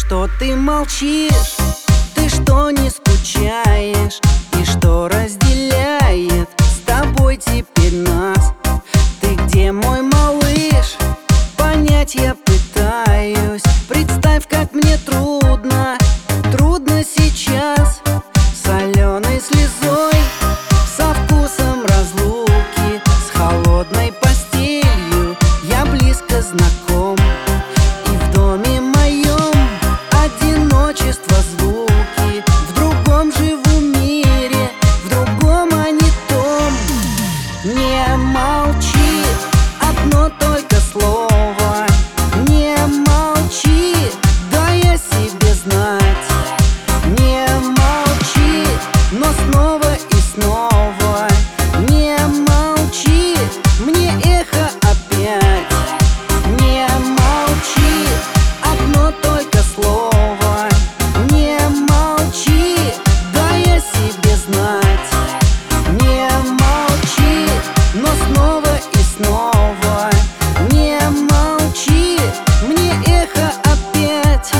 что ты молчишь? Ты что не скучаешь? И что разделяет с тобой теперь нас? Ты где, мой малыш? Понять я пытаюсь. Представь, как мне трудно, трудно сейчас. Соленой слезой, со вкусом разлуки, с холодной постелью я близко знаком. И в доме моем одиночество звуки. В другом живу мире, в другом, а не том. Не молчи, одно только слово. Не молчи, дай о себе знать. Не молчи, но снова и снова. Не молчи, мне эхо опять. Не молчи, одно только слово. Не молчи, дай о себе знать. Не молчи, но снова и снова. Не молчи, мне эхо опять.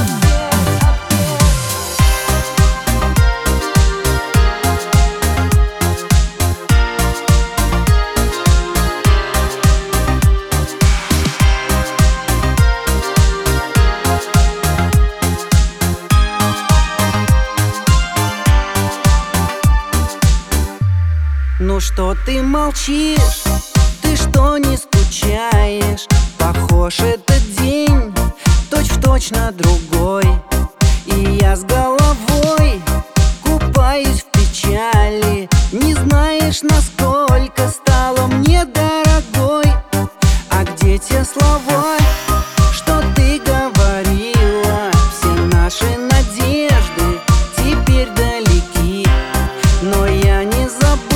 Ну что ты молчишь? Ты что не скучаешь? Похож этот день точь-в-точь на другой. И я с головой купаюсь в печали. Не знаешь, насколько стала мне дорогой. А где те слова, что ты говорила? Все наши надежды теперь далеки, но я не забыл